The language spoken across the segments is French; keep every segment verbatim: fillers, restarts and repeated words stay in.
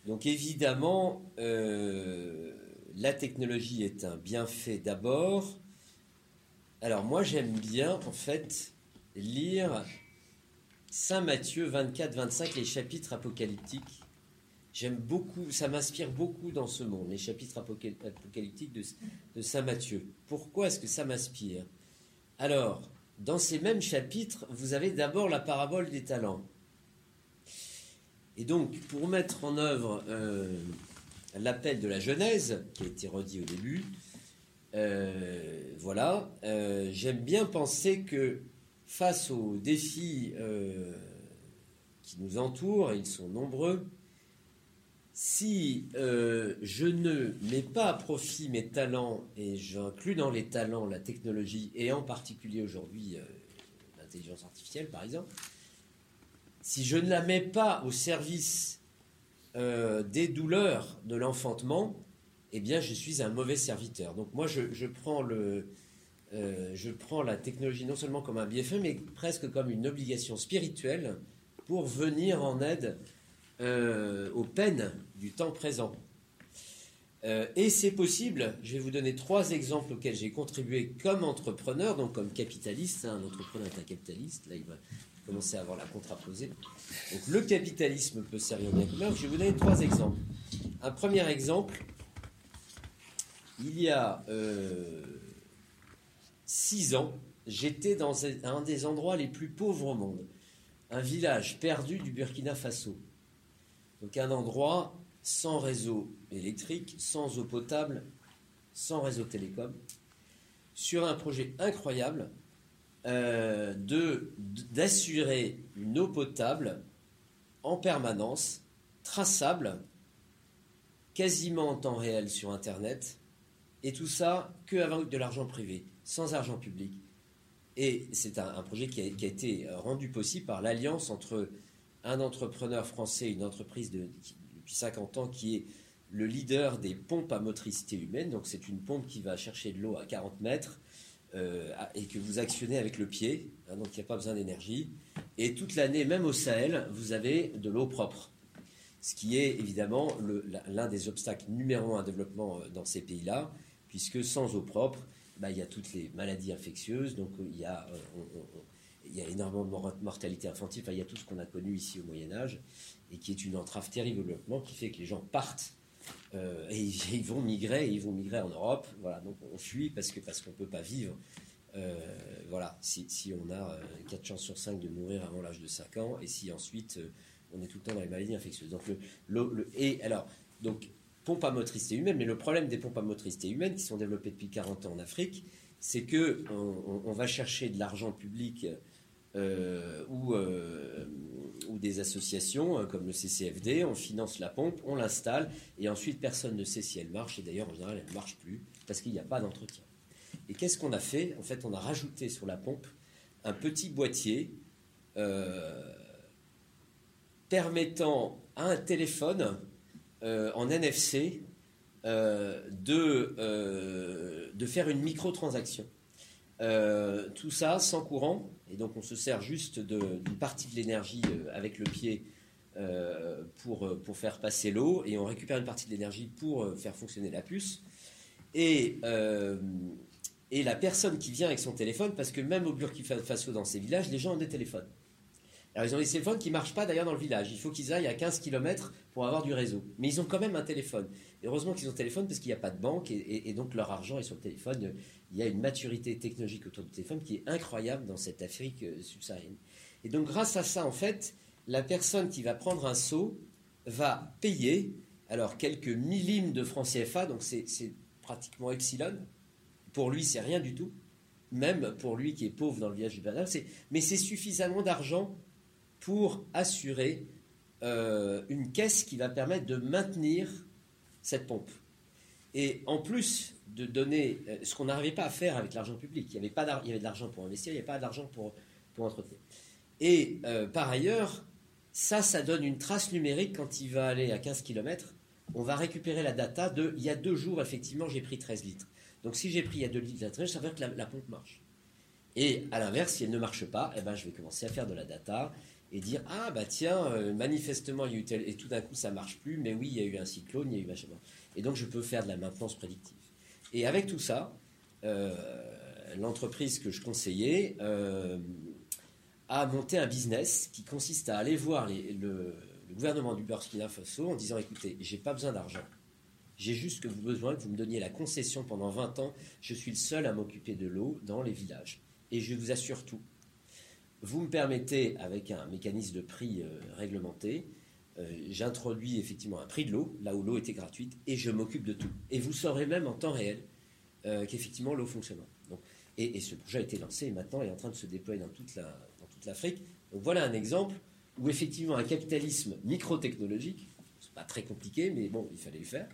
Donc évidemment, euh, la technologie est un bienfait d'abord. Alors moi j'aime bien en fait lire Saint Matthieu vingt-quatre vingt-cinq, les chapitres apocalyptiques. J'aime beaucoup, ça m'inspire beaucoup dans ce monde, les chapitres apocalyptiques de, de Saint Matthieu. Pourquoi est-ce que ça m'inspire? Alors, dans ces mêmes chapitres, vous avez d'abord la parabole des talents. Et donc, pour mettre en œuvre euh, l'appel de la Genèse, qui a été redit au début, euh, voilà, euh, j'aime bien penser que face aux défis euh, qui nous entourent, et ils sont nombreux, si euh, je ne mets pas à profit mes talents, et j'inclus dans les talents la technologie, et en particulier aujourd'hui euh, l'intelligence artificielle par exemple, si je ne la mets pas au service euh, des douleurs de l'enfantement, eh bien je suis un mauvais serviteur. Donc moi je, je, prends le, euh, je prends la technologie non seulement comme un bienfait, mais presque comme une obligation spirituelle pour venir en aide Euh, aux peines du temps présent. Euh, et c'est possible, je vais vous donner trois exemples auxquels j'ai contribué comme entrepreneur, donc comme capitaliste, hein, un entrepreneur est un capitaliste, là il va commencer à avoir la contraposée. Donc le capitalisme peut servir bien commun, je vais vous donner trois exemples. Un premier exemple, il y a euh, six ans, j'étais dans un des endroits les plus pauvres au monde, un village perdu du Burkina Faso. Donc un endroit sans réseau électrique, sans eau potable, sans réseau télécom, sur un projet incroyable euh, de, d'assurer une eau potable en permanence, traçable, quasiment en temps réel sur Internet, et tout ça qu'avec de l'argent privé, sans argent public. Et c'est un, un projet qui a, qui a été rendu possible par l'alliance entre un entrepreneur français, une entreprise de, qui, depuis cinquante ans, qui est le leader des pompes à motricité humaine. Donc c'est une pompe qui va chercher de l'eau à quarante mètres euh, et que vous actionnez avec le pied, hein, donc il n'y a pas besoin d'énergie. Et toute l'année, même au Sahel, vous avez de l'eau propre. Ce qui est évidemment le, l'un des obstacles numéro un à développement dans ces pays-là, puisque sans eau propre, bah, il y a toutes les maladies infectieuses, donc il y a... On, on, on, il y a énormément de mortalité infantile, enfin, il y a tout ce qu'on a connu ici au Moyen-Âge, et qui est une entrave terrible au développement, qui fait que les gens partent, euh, et ils, ils vont migrer, et ils vont migrer en Europe, voilà, donc on fuit parce, que, parce qu'on ne peut pas vivre, euh, voilà, si, si on a euh, quatre chances sur cinq de mourir avant l'âge de cinq ans, et si ensuite euh, on est tout le temps dans les maladies infectieuses. Donc le, le, le, et alors, donc, pompes à motricité humaine, mais le problème des pompes à motricité humaine, qui sont développées depuis quarante ans en Afrique, c'est qu'on on, on va chercher de l'argent public Euh, ou, euh, ou des associations euh, comme le C C F D, on finance la pompe, on l'installe, et ensuite personne ne sait si elle marche, et d'ailleurs en général elle ne marche plus, parce qu'il n'y a pas d'entretien. Et qu'est-ce qu'on a fait? En fait, on a rajouté sur la pompe un petit boîtier euh, permettant à un téléphone euh, en N F C euh, de, euh, de faire une microtransaction. Euh, tout ça sans courant, et donc on se sert juste de, d'une partie de l'énergie euh, avec le pied euh, pour, pour faire passer l'eau, et on récupère une partie de l'énergie pour euh, faire fonctionner la puce. Et, euh, et la personne qui vient avec son téléphone, parce que même au Burkina Faso, dans ces villages, les gens ont des téléphones. Alors ils ont des téléphones qui ne marchent pas d'ailleurs dans le village. Il faut qu'ils aillent à quinze kilomètres pour avoir du réseau. Mais ils ont quand même un téléphone. Et heureusement qu'ils ont un téléphone parce qu'il n'y a pas de banque, et, et, et donc leur argent est sur le téléphone. Il y a une maturité technologique autour du téléphone qui est incroyable dans cette Afrique subsaharienne. Et donc grâce à ça, en fait, la personne qui va prendre un seau va payer, alors quelques millimes de francs C F A, donc c'est, c'est pratiquement epsilon. Pour lui, c'est rien du tout. Même pour lui qui est pauvre dans le village du Bernard, c'est, mais c'est suffisamment d'argent pour assurer euh, une caisse qui va permettre de maintenir cette pompe. Et en plus de donner euh, ce qu'on n'arrivait pas à faire avec l'argent public, il y avait, pas il y avait de l'argent pour investir, il n'y avait pas d'argent pour, pour entretenir. Et euh, par ailleurs, ça, ça donne une trace numérique quand il va aller à quinze kilomètres. On va récupérer la data de il y a deux jours, effectivement, j'ai pris treize litres. Donc si j'ai pris il y a deux litres, ça veut dire que la, la pompe marche. Et à l'inverse, si elle ne marche pas, eh ben, je vais commencer à faire de la data. et dire ah bah tiens euh, manifestement il y a eu tel et tout d'un coup ça marche plus, mais oui il y a eu un cyclone, il y a eu machin. Et donc je peux faire de la maintenance prédictive. Et avec tout ça, euh, l'entreprise que je conseillais euh, a monté un business qui consiste à aller voir les, le, le gouvernement du Burkina Faso en disant écoutez, j'ai pas besoin d'argent. J'ai juste que vous besoin que vous me donniez la concession pendant vingt ans. Je suis le seul à m'occuper de l'eau dans les villages. Et je vous assure tout. Vous me permettez, avec un mécanisme de prix euh, réglementé, euh, j'introduis effectivement un prix de l'eau, là où l'eau était gratuite, et je m'occupe de tout. Et vous saurez même en temps réel euh, qu'effectivement l'eau fonctionne. Donc, et, et ce projet a été lancé et maintenant est en train de se déployer dans toute, la, dans toute l'Afrique. Donc voilà un exemple où effectivement un capitalisme microtechnologique, c'est pas très compliqué, mais bon, il fallait le faire,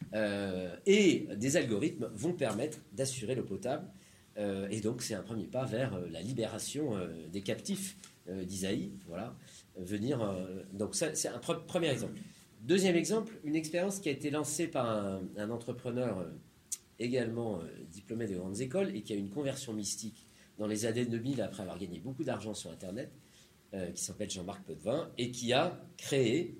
euh, et des algorithmes vont permettre d'assurer l'eau potable. Euh, et donc c'est un premier pas vers euh, la libération euh, des captifs euh, d'Isaïe, voilà, euh, venir. Euh, donc ça, c'est un pre- premier exemple. Deuxième exemple, une expérience qui a été lancée par un, un entrepreneur euh, également euh, diplômé de grandes écoles et qui a eu une conversion mystique dans les années deux mille après avoir gagné beaucoup d'argent sur Internet, euh, qui s'appelle Jean-Marc Potvin et qui a créé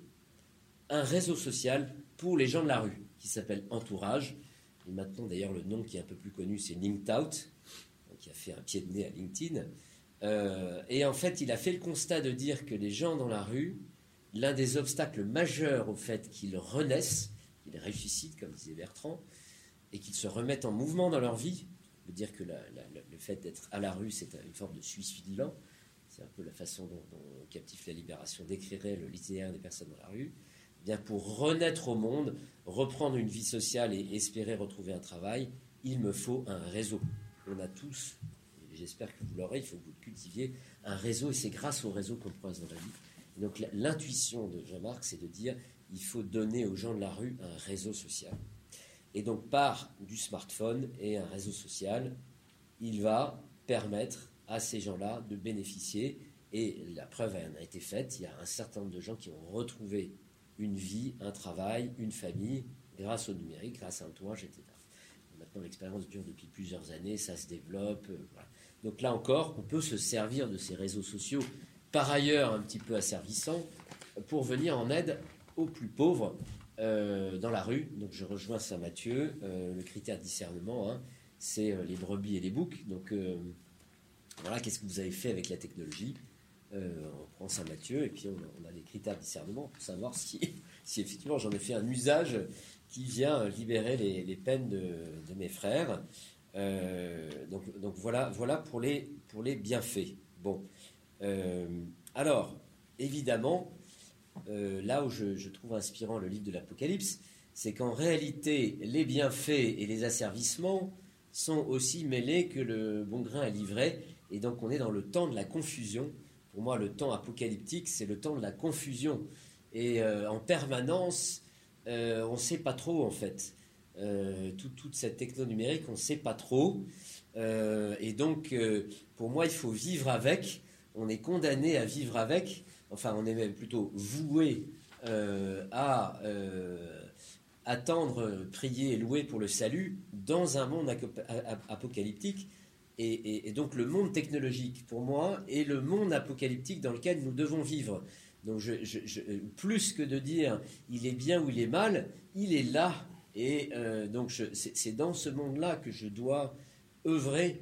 un réseau social pour les gens de la rue qui s'appelle Entourage. Et maintenant d'ailleurs le nom qui est un peu plus connu c'est LinkedOut, qui a fait un pied de nez à LinkedIn. Euh, et en fait, il a fait le constat de dire que les gens dans la rue, l'un des obstacles majeurs au fait qu'ils renaissent, qu'ils ressuscitent, comme disait Bertrand, et qu'ils se remettent en mouvement dans leur vie, veut dire que la, la, le fait d'être à la rue, c'est une forme de suicide lent. C'est un peu la façon dont, dont Captif la Libération décrirait le l'itinéraire des personnes dans la rue. Eh bien, pour renaître au monde, reprendre une vie sociale et espérer retrouver un travail, il me faut un réseau. On a tous, et j'espère que vous l'aurez, il faut que vous le cultiviez, un réseau, et c'est grâce au réseau qu'on progresse dans la vie. Et donc l'intuition de Jean-Marc, c'est de dire il faut donner aux gens de la rue un réseau social. Et donc par du smartphone et un réseau social, il va permettre à ces gens-là de bénéficier, et la preuve en a été faite, il y a un certain nombre de gens qui ont retrouvé une vie, un travail, une famille, grâce au numérique, grâce à Entourage, et cetera. Maintenant, l'expérience dure depuis plusieurs années, ça se développe. Euh, voilà. Donc là encore, on peut se servir de ces réseaux sociaux, par ailleurs un petit peu asservissants, pour venir en aide aux plus pauvres euh, dans la rue. Donc je rejoins Saint-Mathieu. Euh, le critère de discernement, hein, c'est euh, les brebis et les boucs. Donc euh, voilà, qu'est-ce que vous avez fait avec la technologie ? euh, On prend Saint-Mathieu et puis on a, on a des critères de discernement pour savoir si, si effectivement j'en ai fait un usage qui vient libérer les, les peines de, de mes frères. Euh, donc, donc voilà, voilà pour les, pour les bienfaits. Bon, euh, alors évidemment, euh, là où je, je trouve inspirant le livre de l'Apocalypse, c'est qu'en réalité, les bienfaits et les asservissements sont aussi mêlés que le bon grain à livrer, et donc on est dans le temps de la confusion. Pour moi, le temps apocalyptique, c'est le temps de la confusion, et euh, en permanence. Euh, on ne sait pas trop en fait. Euh, tout, toute cette techno numérique, on ne sait pas trop. Euh, et donc, euh, pour moi, il faut vivre avec. On est condamné à vivre avec. Enfin, on est même plutôt voué euh, à euh, attendre, prier et louer pour le salut dans un monde apocalyptique. Et, et, et donc, le monde technologique, pour moi, est le monde apocalyptique dans lequel nous devons vivre. Donc, je, je, je, plus que de dire il est bien ou il est mal, il est là. Et euh, donc, je, c'est, c'est dans ce monde-là que je dois œuvrer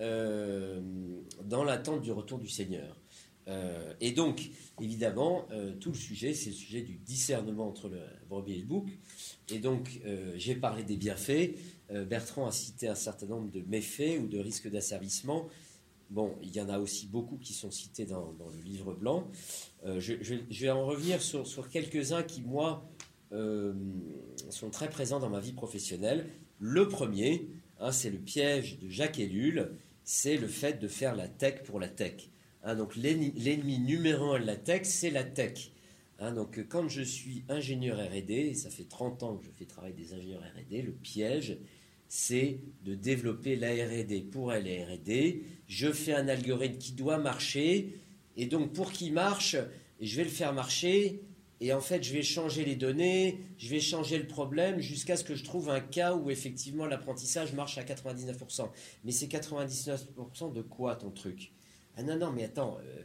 euh, dans l'attente du retour du Seigneur. Euh, et donc, évidemment, euh, tout le sujet, c'est le sujet du discernement entre le brebis et le bouc. Et donc, euh, j'ai parlé des bienfaits. Euh, Bertrand a cité un certain nombre de méfaits ou de risques d'asservissement. Bon, il y en a aussi beaucoup qui sont cités dans, dans le livre blanc. Euh, je, je, je vais en revenir sur, sur quelques-uns qui, moi, euh, sont très présents dans ma vie professionnelle. Le premier, hein, c'est le piège de Jacques Ellul, c'est le fait de faire la tech pour la tech. Hein, donc l'ennemi, l'ennemi numéro un de la tech, c'est la tech. Hein, donc quand je suis ingénieur R et D, et ça fait trente ans que je fais travailler des ingénieurs R et D, le piège, c'est de développer la R et D pour la R et D. Je fais un algorithme qui doit marcher, et donc pour qu'il marche, je vais le faire marcher, et en fait je vais changer les données, je vais changer le problème jusqu'à ce que je trouve un cas où effectivement l'apprentissage marche à quatre-vingt-dix-neuf pour cent. Mais c'est quatre-vingt-dix-neuf pour cent de quoi ton truc ? Ah non, non, mais attends, euh,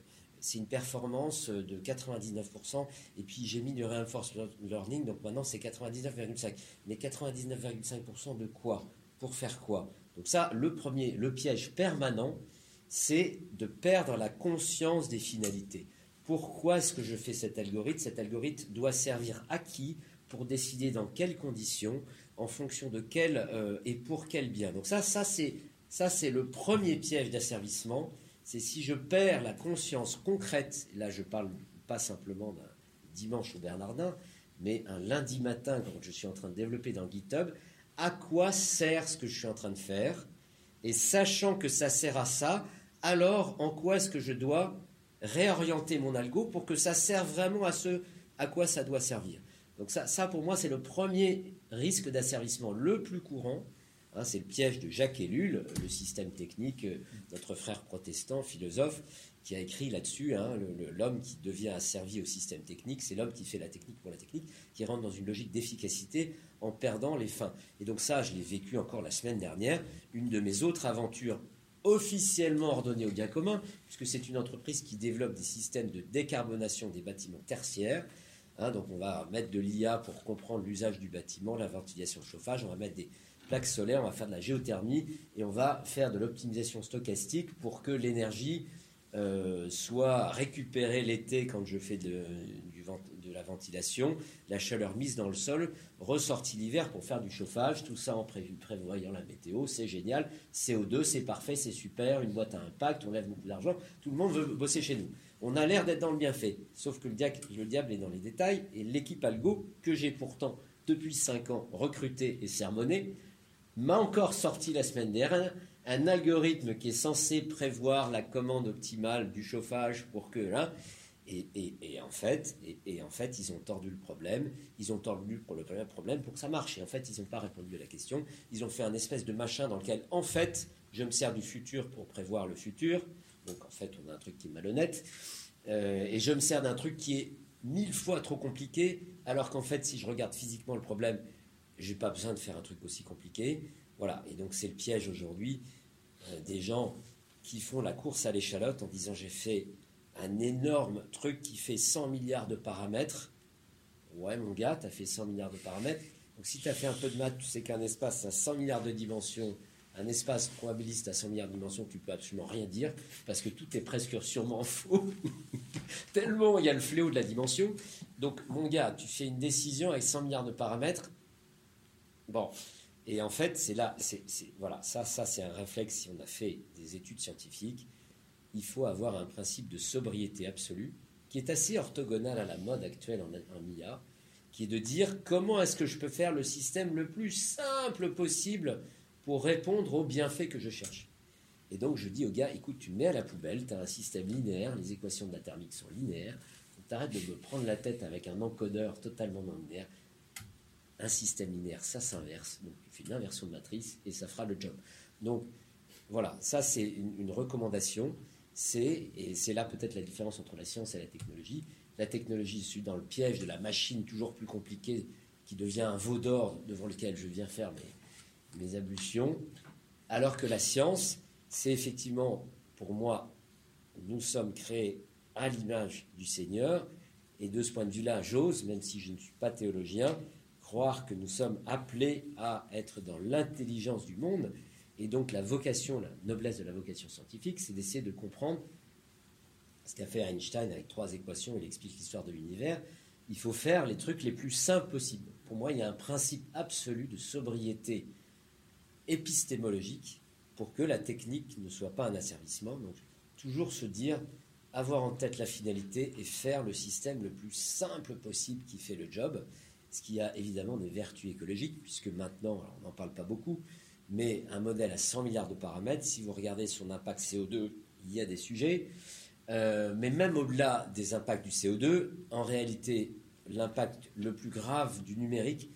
c'est une performance de quatre-vingt-dix-neuf pour cent. Et puis j'ai mis du reinforcement learning, donc maintenant c'est quatre-vingt-dix-neuf virgule cinq. Mais quatre-vingt-dix-neuf virgule cinq pour cent de quoi? Pour faire quoi? Donc ça, le premier, le piège permanent, c'est de perdre la conscience des finalités. Pourquoi est-ce que je fais cet algorithme? Cet algorithme doit servir à qui? Pour décider dans quelles conditions, en fonction de quel euh, et pour quel bien. Donc ça, ça c'est, ça c'est le premier piège d'asservissement. C'est si je perds la conscience concrète, là je parle pas simplement d'un dimanche au Bernardin, mais un lundi matin quand je suis en train de développer dans GitHub, à quoi sert ce que je suis en train de faire? Et sachant que ça sert à ça, alors en quoi est-ce que je dois réorienter mon algo pour que ça serve vraiment à ce à quoi ça doit servir? Donc ça, ça pour moi, c'est le premier risque d'asservissement le plus courant. Hein, c'est le piège de Jacques Ellul, le système technique, notre frère protestant, philosophe, qui a écrit là-dessus, hein, le, le, l'homme qui devient asservi au système technique, c'est l'homme qui fait la technique pour la technique, qui rentre dans une logique d'efficacité en perdant les fins. Et donc ça, je l'ai vécu encore la semaine dernière, une de mes autres aventures officiellement ordonnées au bien commun, puisque c'est une entreprise qui développe des systèmes de décarbonation des bâtiments tertiaires. Hein, donc on va mettre de l'I A pour comprendre l'usage du bâtiment, la ventilation, le chauffage, on va mettre des plaques solaires, on va faire de la géothermie et on va faire de l'optimisation stochastique pour que l'énergie euh, soit récupérée l'été quand je fais de, du vent, de la ventilation, la chaleur mise dans le sol, ressortie l'hiver pour faire du chauffage, tout ça en pré- prévoyant la météo, c'est génial, C O deux, c'est parfait, c'est super, une boîte à impact, on lève beaucoup d'argent, tout le monde veut bosser chez nous. On a l'air d'être dans le bienfait, sauf que le, dia- le diable est dans les détails, et l'équipe Algo, que j'ai pourtant depuis cinq ans recrutée et sermonnée, m'a encore sorti la semaine dernière un algorithme qui est censé prévoir la commande optimale du chauffage pour que là, et, et, et, en fait, et, et en fait, ils ont tordu le problème, ils ont tordu pour le problème pour que ça marche. Et en fait, ils n'ont pas répondu à la question. Ils ont fait un espèce de machin dans lequel, en fait, je me sers du futur pour prévoir le futur. Donc en fait, on a un truc qui est malhonnête. Euh, et je me sers d'un truc qui est mille fois trop compliqué, alors qu'en fait, si je regarde physiquement le problème, je n'ai pas besoin de faire un truc aussi compliqué. Voilà, et donc c'est le piège aujourd'hui euh, des gens qui font la course à l'échalote en disant j'ai fait un énorme truc qui fait cent milliards de paramètres. Ouais mon gars, tu as fait cent milliards de paramètres. Donc si tu as fait un peu de maths, tu sais qu'un espace a cent milliards de dimensions, un espace probabiliste à cent milliards de dimensions, tu peux absolument rien dire, parce que tout est presque sûrement faux. Tellement il y a le fléau de la dimension. Donc mon gars, tu fais une décision avec cent milliards de paramètres. Bon, et en fait, c'est là, c'est, c'est, voilà, ça, ça c'est un réflexe. Si on a fait des études scientifiques, il faut avoir un principe de sobriété absolue, qui est assez orthogonal à la mode actuelle en, en I A, qui est de dire comment est-ce que je peux faire le système le plus simple possible pour répondre aux bienfaits que je cherche. Et donc je dis au gars, écoute, tu mets à la poubelle, tu as un système linéaire, les équations de la thermique sont linéaires, tu arrêtes de me prendre la tête avec un encodeur totalement non linéaire. Un système linéaire, ça s'inverse. Donc, tu fais une inversion de matrice et ça fera le job. Donc, voilà, ça, c'est une, une recommandation. C'est, et c'est là peut-être la différence entre la science et la technologie. La technologie, je suis dans le piège de la machine toujours plus compliquée qui devient un veau d'or devant lequel je viens faire mes, mes ablutions. Alors que la science, c'est effectivement, pour moi, nous sommes créés à l'image du Seigneur. Et de ce point de vue-là, j'ose, même si je ne suis pas théologien, croire que nous sommes appelés à être dans l'intelligence du monde, et donc la vocation, la noblesse de la vocation scientifique, c'est d'essayer de comprendre ce qu'a fait Einstein avec trois équations, il explique l'histoire de l'univers. Il faut faire les trucs les plus simples possibles. Pour moi, il y a un principe absolu de sobriété épistémologique pour que la technique ne soit pas un asservissement. Donc, toujours se dire, avoir en tête la finalité et faire le système le plus simple possible qui fait le job. Ce qui a évidemment des vertus écologiques, puisque maintenant, alors on n'en parle pas beaucoup, mais un modèle à cent milliards de paramètres, si vous regardez son impact C O deux, il y a des sujets. Euh, mais même au-delà des impacts du C O deux, en réalité, l'impact le plus grave du numérique,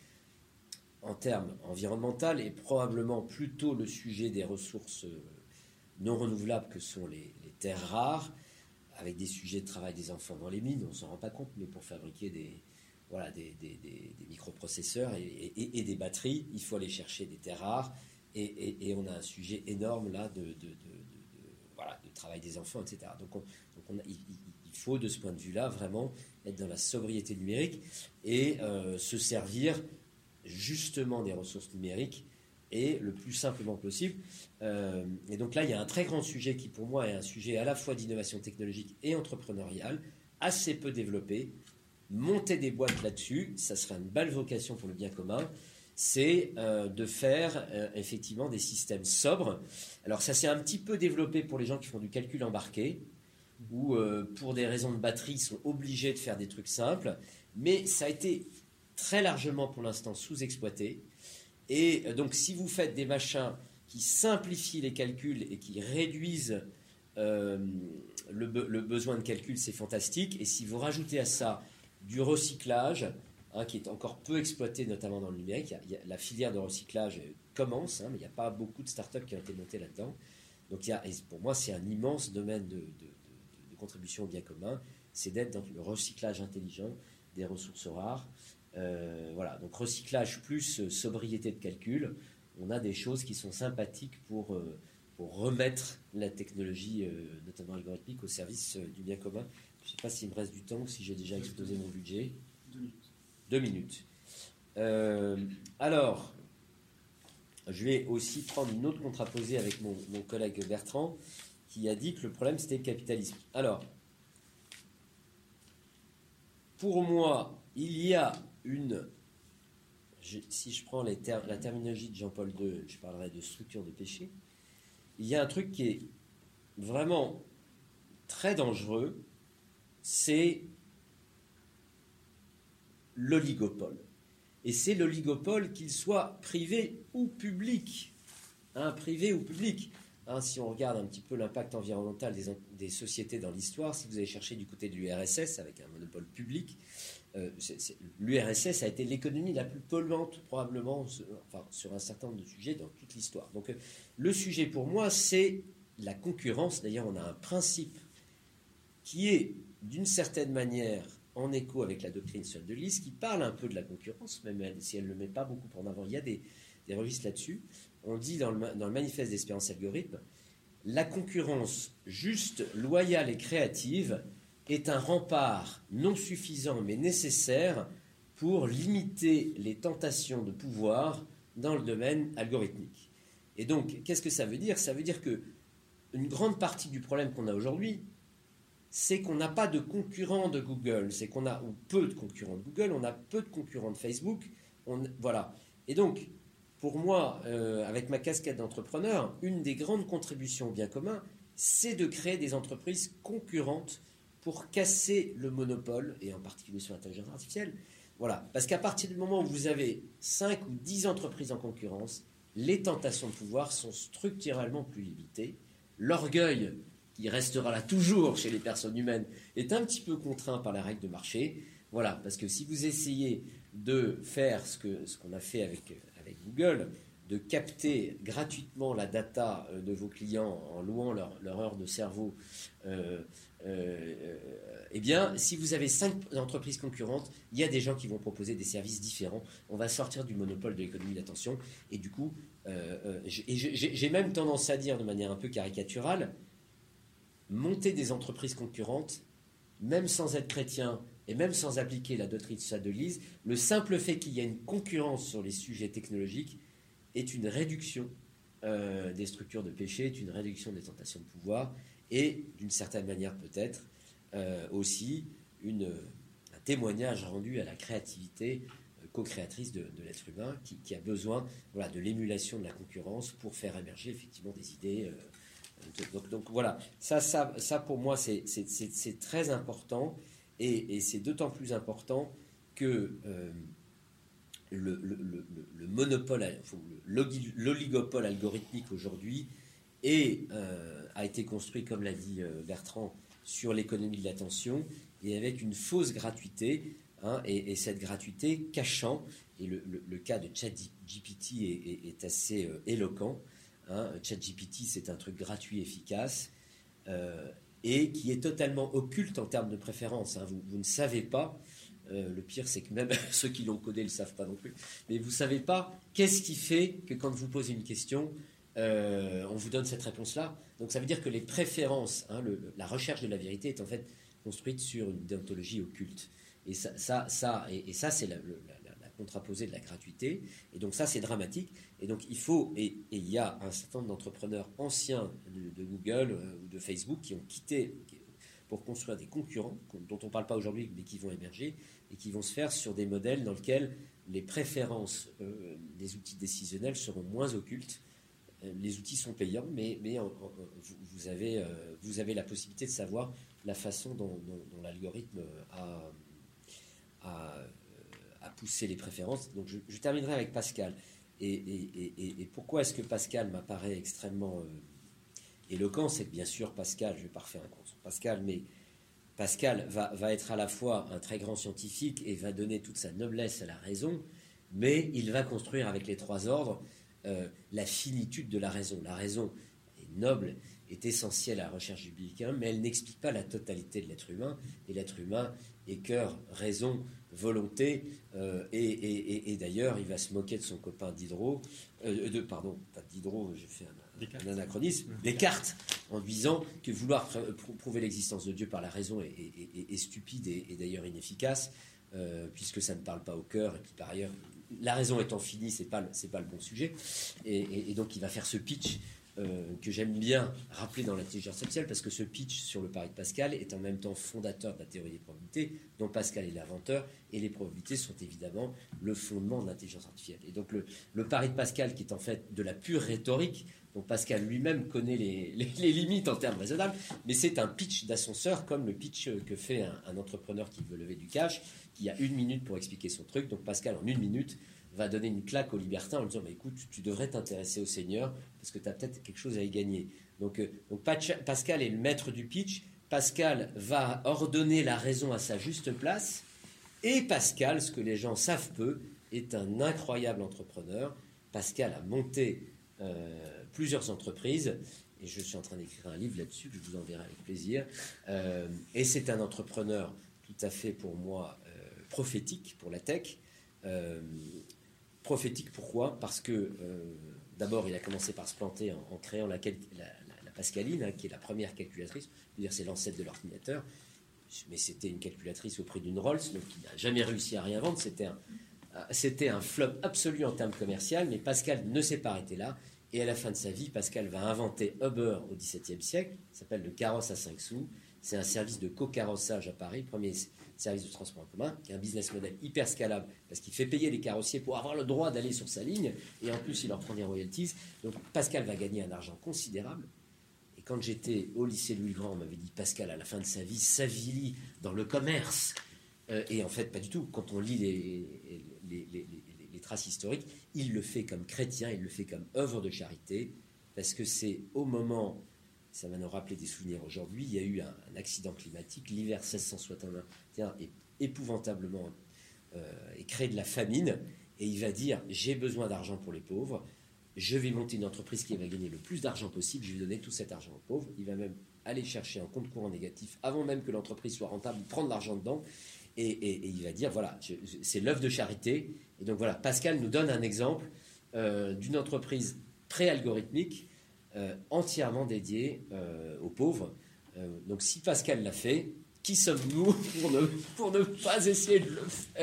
en termes environnementaux, est probablement plutôt le sujet des ressources non renouvelables que sont les, les terres rares, avec des sujets de travail des enfants dans les mines, on ne s'en rend pas compte, mais pour fabriquer des... Voilà, des, des, des, des microprocesseurs et, et, et des batteries, il faut aller chercher des terres rares et, et, et on a un sujet énorme là de, de, de, de, de, voilà, de travail des enfants, et cetera. Donc, on, donc on a, il, il faut, de ce point de vue-là, vraiment être dans la sobriété numérique et euh, se servir justement des ressources numériques et le plus simplement possible. Euh, et donc là, il y a un très grand sujet qui, pour moi, est un sujet à la fois d'innovation technologique et entrepreneuriale, assez peu développé. Monter des boîtes là-dessus, ça serait une belle vocation pour le bien commun, c'est euh, de faire euh, effectivement des systèmes sobres. Alors ça s'est un petit peu développé pour les gens qui font du calcul embarqué, ou euh, pour des raisons de batterie, ils sont obligés de faire des trucs simples, mais ça a été très largement pour l'instant sous-exploité. Et euh, donc si vous faites des machins qui simplifient les calculs et qui réduisent euh, le, be- le besoin de calcul, c'est fantastique. Et si vous rajoutez à ça du recyclage, hein, qui est encore peu exploité, notamment dans le numérique, il y a, il y a, la filière de recyclage commence, hein, mais il n'y a pas beaucoup de startups qui ont été montées là-dedans. Donc il y a, et pour moi, c'est un immense domaine de, de, de, de contribution au bien commun, c'est d'être dans le recyclage intelligent des ressources rares. Euh, voilà, donc recyclage plus euh, sobriété de calcul, on a des choses qui sont sympathiques pour, euh, pour remettre la technologie, euh, notamment algorithmique, au service euh, du bien commun. Je ne sais pas s'il me reste du temps ou si j'ai déjà explosé mon budget. Deux minutes. Deux minutes. Euh, alors, je vais aussi prendre une autre contraposée avec mon, mon collègue Bertrand, qui a dit que le problème c'était le capitalisme. Alors, pour moi, il y a une... Je, si je prends les ter, la terminologie de Jean-Paul deux, je parlerai de structure de péché. Il y a un truc qui est vraiment très dangereux, c'est l'oligopole. Et c'est l'oligopole, qu'il soit privé ou public. Hein, privé ou public. Hein, si on regarde un petit peu l'impact environnemental des, des sociétés dans l'histoire, si vous allez chercher du côté de l'U R S S, avec un monopole public, euh, l'U R S S a été l'économie la plus polluante, probablement, enfin, sur un certain nombre de sujets dans toute l'histoire. Donc, euh, le sujet pour moi, c'est la concurrence. D'ailleurs, on a un principe qui est, d'une certaine manière, en écho avec la doctrine Seul-Delille, qui parle un peu de la concurrence, même si elle ne le met pas beaucoup en avant. Il y a des, des registres là-dessus. On dit dans le, dans le manifeste d'Espérance Algorithme, la concurrence juste, loyale et créative est un rempart non suffisant mais nécessaire pour limiter les tentations de pouvoir dans le domaine algorithmique. Et donc, qu'est-ce que ça veut dire? Ça veut dire que une grande partie du problème qu'on a aujourd'hui, c'est qu'on n'a pas de concurrents de Google, c'est qu'on a ou peu de concurrents de Google, on a peu de concurrents de Facebook, on, voilà. Et donc, pour moi, euh, avec ma casquette d'entrepreneur, une des grandes contributions au bien commun, c'est de créer des entreprises concurrentes pour casser le monopole, et en particulier sur l'intelligence artificielle. Voilà. Parce qu'à partir du moment où vous avez cinq ou dix entreprises en concurrence, les tentations de pouvoir sont structurellement plus limitées. L'orgueil, qui restera là toujours chez les personnes humaines, est un petit peu contraint par la règle de marché. Voilà, parce que si vous essayez de faire ce, que, ce qu'on a fait avec, avec Google, de capter gratuitement la data de vos clients en louant leur, leur heure de cerveau, euh, euh, eh bien, si vous avez cinq entreprises concurrentes, il y a des gens qui vont proposer des services différents. On va sortir du monopole de l'économie d'attention. Et du coup, euh, euh, j'ai, j'ai même tendance à dire de manière un peu caricaturale, monter des entreprises concurrentes, même sans être chrétien et même sans appliquer la doctrine Seul-Delille, le simple fait qu'il y ait une concurrence sur les sujets technologiques est une réduction euh, des structures de péché, est une réduction des tentations de pouvoir et, d'une certaine manière peut-être, euh, aussi une, un témoignage rendu à la créativité euh, co-créatrice de, de l'être humain qui, qui a besoin voilà, de l'émulation de la concurrence pour faire émerger effectivement des idées. Euh, Donc, donc voilà, ça, ça, ça pour moi c'est, c'est, c'est, c'est très important et, et c'est d'autant plus important que euh, le, le, le, le monopole, l'oligopole algorithmique aujourd'hui est, euh, a été construit, comme l'a dit Bertrand, sur l'économie de l'attention et avec une fausse gratuité, hein, et, et cette gratuité cachant, et le, le, le cas de ChatGPT est, est, est assez euh, éloquent. Hein, ChatGPT, c'est un truc gratuit, efficace, euh, et qui est totalement occulte en termes de préférence. Hein. Vous, vous ne savez pas, euh, le pire c'est que même ceux qui l'ont codé ne le savent pas non plus, mais vous ne savez pas qu'est-ce qui fait que quand vous posez une question, euh, on vous donne cette réponse-là. Donc ça veut dire que les préférences, hein, le, la recherche de la vérité est en fait construite sur une déontologie occulte. Et ça, ça, ça, et, et ça c'est la, la, la contraposée de la gratuité. Et donc ça, c'est dramatique. Et donc il faut, et, et il y a un certain nombre d'entrepreneurs anciens de, de Google euh, ou de Facebook qui ont quitté pour construire des concurrents dont on ne parle pas aujourd'hui, mais qui vont émerger et qui vont se faire sur des modèles dans lesquels les préférences euh, des outils décisionnels seront moins occultes. Euh, les outils sont payants, mais, mais en, en, vous, vous, avez, euh, vous avez la possibilité de savoir la façon dont, dont, dont l'algorithme a, a, a poussé les préférences. Donc je, je terminerai avec Pascal. Et, et, et, et pourquoi est-ce que Pascal m'apparaît extrêmement... Euh, éloquent, c'est que bien sûr Pascal, je ne vais pas refaire un cours sur Pascal, mais Pascal va, va être à la fois un très grand scientifique et va donner toute sa noblesse à la raison, mais il va construire avec les trois ordres euh, la finitude de la raison. La raison est noble, est essentielle à la recherche du bien, mais elle n'explique pas la totalité de l'être humain, et l'être humain est cœur, raison, volonté, euh, et, et, et, et d'ailleurs il va se moquer de son copain Diderot, euh, de, pardon, pas Diderot, j'ai fait un un anachronisme, Descartes, en disant que vouloir pr- prouver l'existence de Dieu par la raison est, est, est, est stupide et, et d'ailleurs inefficace, euh, puisque ça ne parle pas au cœur, et puis par ailleurs, la raison étant finie, c'est pas, c'est pas le bon sujet, et, et, et donc il va faire ce pitch euh, que j'aime bien rappeler dans l'intelligence artificielle, parce que ce pitch sur le pari de Pascal est en même temps fondateur de la théorie des probabilités, dont Pascal est l'inventeur, et les probabilités sont évidemment le fondement de l'intelligence artificielle. Et donc le, le pari de Pascal, qui est en fait de la pure rhétorique, donc Pascal lui-même connaît les, les, les limites en termes raisonnables, mais c'est un pitch d'ascenseur comme le pitch que fait un, un entrepreneur qui veut lever du cash, qui a une minute pour expliquer son truc. Donc Pascal, en une minute, va donner une claque aux libertins en lui disant bah, « écoute, tu devrais t'intéresser au Seigneur parce que tu as peut-être quelque chose à y gagner ». Donc, euh, donc Pascal est le maître du pitch. Pascal va ordonner la raison à sa juste place. Et Pascal, ce que les gens savent peu, est un incroyable entrepreneur. Pascal a monté... Euh, plusieurs entreprises, et je suis en train d'écrire un livre là-dessus que je vous enverrai avec plaisir, euh, et c'est un entrepreneur tout à fait pour moi euh, prophétique pour la tech. Euh, prophétique pourquoi ? Parce que euh, d'abord il a commencé par se planter en, en créant la, la, la, la Pascaline, hein, qui est la première calculatrice, je veux dire c'est l'ancêtre de l'ordinateur, mais c'était une calculatrice au prix d'une Rolls, donc il n'a jamais réussi à rien vendre, c'était un, c'était un flop absolu en termes commerciaux, mais Pascal ne s'est pas arrêté là. Et à la fin de sa vie, Pascal va inventer Uber au dix-septième siècle, ça s'appelle le carrosse à cinq sous. C'est un service de co-carrossage à Paris, premier service de transport en commun, qui est un business model hyper scalable, parce qu'il fait payer les carrossiers pour avoir le droit d'aller sur sa ligne, et en plus il leur prend des royalties. Donc Pascal va gagner un argent considérable. Et quand j'étais au lycée Louis-le-Grand, on m'avait dit Pascal, à la fin de sa vie, s'avilit dans le commerce. Euh, et en fait, pas du tout. Quand on lit les, les, les, les les traces historiques, il le fait comme chrétien, il le fait comme œuvre de charité, parce que c'est au moment, ça va nous rappeler des souvenirs aujourd'hui, il y a eu un, un accident climatique, l'hiver seize cent soixante-et-un est épouvantablement euh, et crée de la famine, et il va dire j'ai besoin d'argent pour les pauvres, je vais monter une entreprise qui va gagner le plus d'argent possible, je vais donner tout cet argent aux pauvres. Il va même aller chercher un compte courant négatif avant même que l'entreprise soit rentable, prendre l'argent dedans. Et, et, et il va dire, voilà, je, je, c'est l'œuvre de charité. Et donc voilà, Pascal nous donne un exemple euh, d'une entreprise pré-algorithmique euh, entièrement dédiée euh, aux pauvres. Euh, donc si Pascal l'a fait, qui sommes-nous pour ne, pour ne pas essayer de le faire ?